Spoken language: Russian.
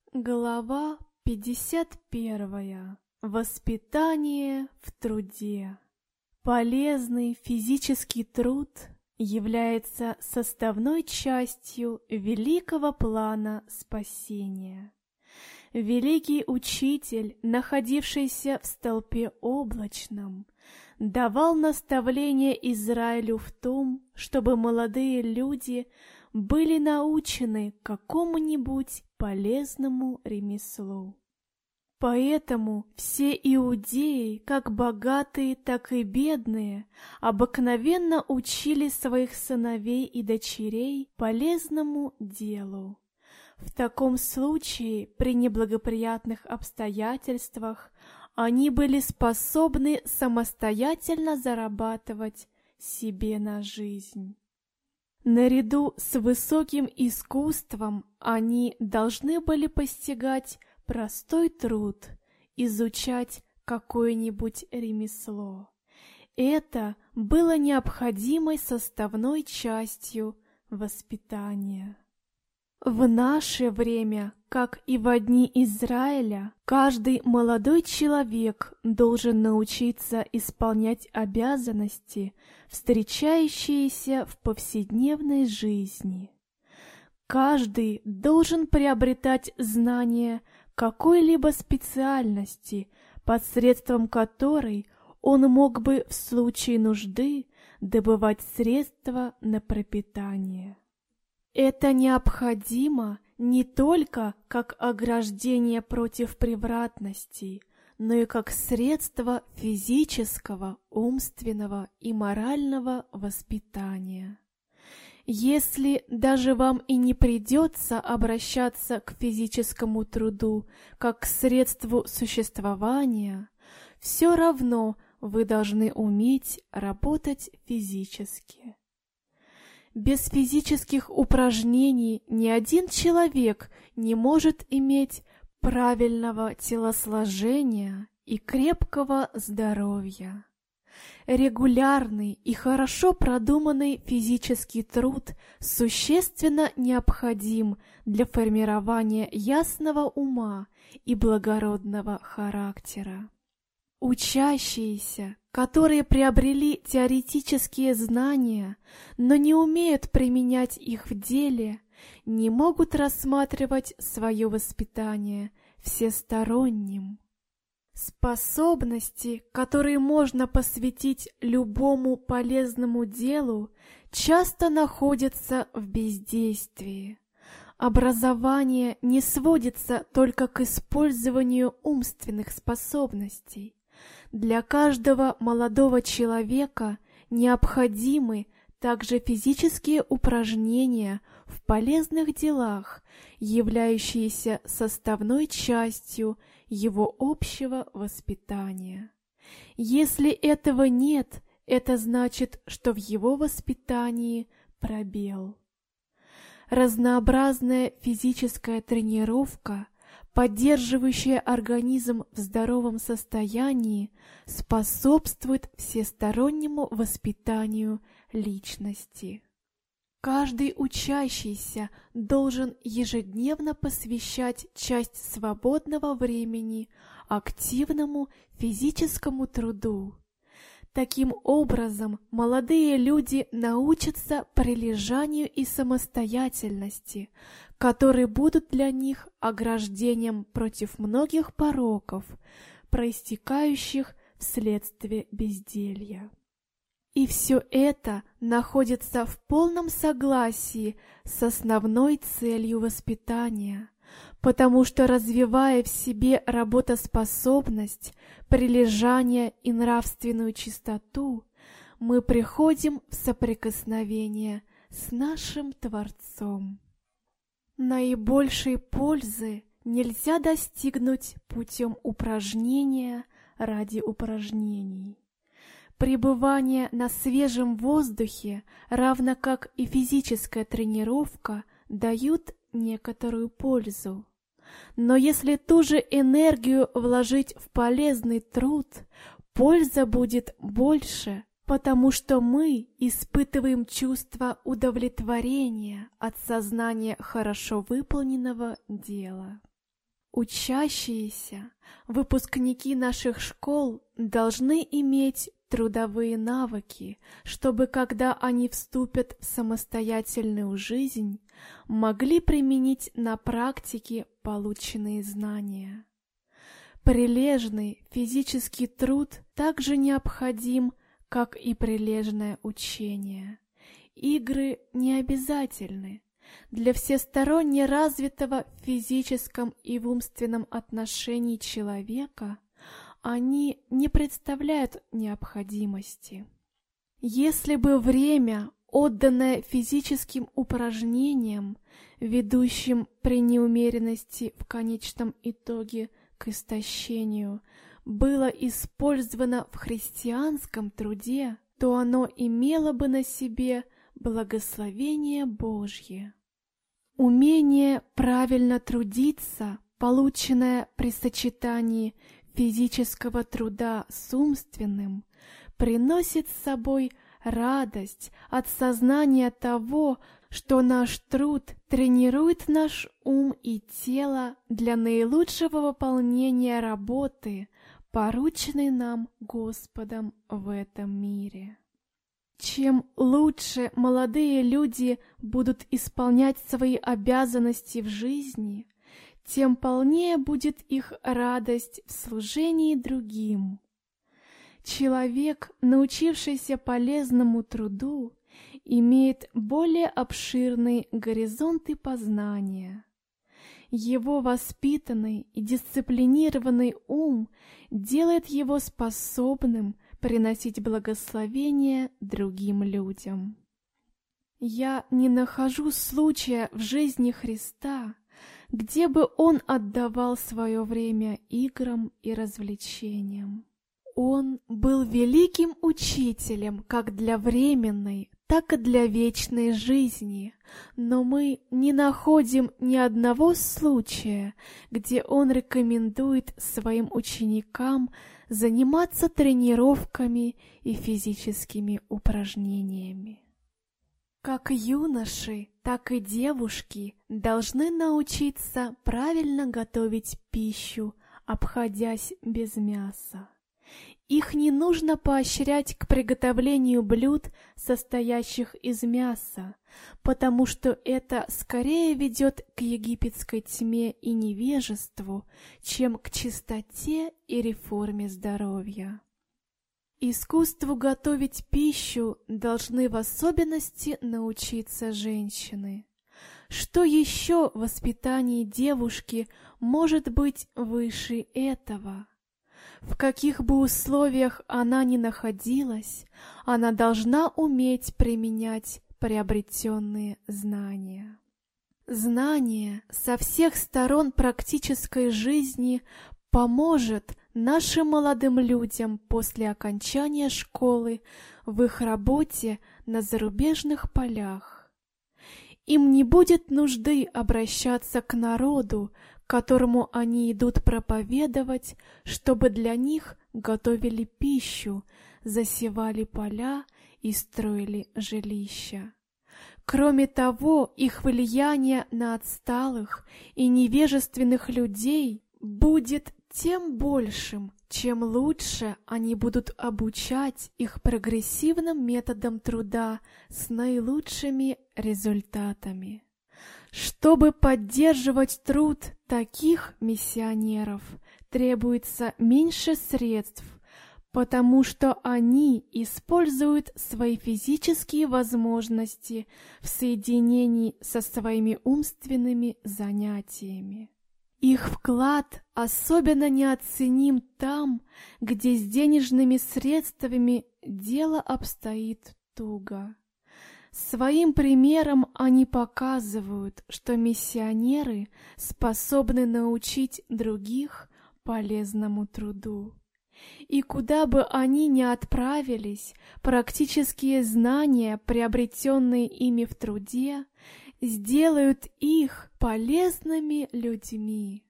Глава 51. Воспитание в труде. Полезный физический труд является составной частью великого плана спасения. Великий учитель, находившийся в столпе облачном, давал наставление Израилю в том, чтобы молодые люди были научены какому-нибудь полезному ремеслу. Поэтому все иудеи, как богатые, так и бедные, обыкновенно учили своих сыновей и дочерей полезному делу. В таком случае, при неблагоприятных обстоятельствах, они были способны самостоятельно зарабатывать себе на жизнь. Наряду с высоким искусством они должны были постигать простой труд, изучать какое-нибудь ремесло. Это было необходимой составной частью воспитания. В наше время, как и во дни Израиля, каждый молодой человек должен научиться исполнять обязанности, встречающиеся в повседневной жизни. Каждый должен приобретать знания какой-либо специальности, посредством которой он мог бы в случае нужды добывать средства на пропитание. Это необходимо не только как ограждение против превратностей, но и как средство физического, умственного и морального воспитания. Если даже вам и не придется обращаться к физическому труду как к средству существования, все равно вы должны уметь работать физически. Без физических упражнений ни один человек не может иметь правильного телосложения и крепкого здоровья. Регулярный и хорошо продуманный физический труд существенно необходим для формирования ясного ума и благородного характера. Учащиеся, которые приобрели теоретические знания, но не умеют применять их в деле, не могут рассматривать свое воспитание всесторонним. Способности, которые можно посвятить любому полезному делу, часто находятся в бездействии. Образование не сводится только к использованию умственных способностей. Для каждого молодого человека необходимы также физические упражнения в полезных делах, являющиеся составной частью его общего воспитания. Если этого нет, это значит, что в его воспитании пробел. Разнообразная физическая тренировка, поддерживающая организм в здоровом состоянии, способствует всестороннему воспитанию личности. Каждый учащийся должен ежедневно посвящать часть свободного времени активному физическому труду. Таким образом, молодые люди научатся прилежанию и самостоятельности, которые будут для них ограждением против многих пороков, проистекающих вследствие безделья. И все это находится в полном согласии с основной целью воспитания, потому что, развивая в себе работоспособность, прилежание и нравственную чистоту, мы приходим в соприкосновение с нашим Творцом. Наибольшей пользы нельзя достигнуть путем упражнения ради упражнений. Пребывание на свежем воздухе, равно как и физическая тренировка, дают некоторую пользу. Но если ту же энергию вложить в полезный труд, польза будет больше, потому что мы испытываем чувство удовлетворения от сознания хорошо выполненного дела. Учащиеся, выпускники наших школ должны иметь трудовые навыки, чтобы, когда они вступят в самостоятельную жизнь, могли применить на практике полученные знания. Прилежный физический труд также необходим, как и прилежное учение. Игры не обязательны. Для всесторонне развитого в физическом и в умственном отношении человека они не представляют необходимости. Если бы время, отданное физическим упражнениям, ведущим при неумеренности в конечном итоге к истощению, было использовано в христианском труде, то оно имело бы на себе благословение Божье. Умение правильно трудиться, полученное при сочетании физического труда с умственным, приносит с собой радость от сознания того, что наш труд тренирует наш ум и тело для наилучшего выполнения работы, порученной нам Господом в этом мире. Чем лучше молодые люди будут исполнять свои обязанности в жизни, тем полнее будет их радость в служении другим. Человек, научившийся полезному труду, имеет более обширные горизонты познания. Его воспитанный и дисциплинированный ум делает его способным приносить благословение другим людям. Я не нахожу случая в жизни Христа, где бы Он отдавал свое время играм и развлечениям. Он был великим учителем как для временной, так и для вечной жизни, но мы не находим ни одного случая, где Он рекомендует своим ученикам заниматься тренировками и физическими упражнениями. Как юноши, так и девушки должны научиться правильно готовить пищу, обходясь без мяса. Их не нужно поощрять к приготовлению блюд, состоящих из мяса, потому что это скорее ведет к египетской тьме и невежеству, чем к чистоте и реформе здоровья. Искусству готовить пищу должны в особенности научиться женщины. Что еще в воспитании девушки может быть выше этого? В каких бы условиях она ни находилась, она должна уметь применять приобретенные знания. Знание со всех сторон практической жизни поможет нашим молодым людям после окончания школы в их работе на зарубежных полях. Им не будет нужды обращаться к народу, которому они идут проповедовать, чтобы для них готовили пищу, засевали поля и строили жилища. Кроме того, их влияние на отсталых и невежественных людей будет тем большим, чем лучше они будут обучать их прогрессивным методам труда с наилучшими результатами. Чтобы поддерживать труд таких миссионеров, требуется меньше средств, потому что они используют свои физические возможности в соединении со своими умственными занятиями. Их вклад особенно неоценим там, где с денежными средствами дело обстоит туго. Своим примером они показывают, что миссионеры способны научить других полезному труду. И куда бы они ни отправились, практические знания, приобретенные ими в труде, сделают их полезными людьми.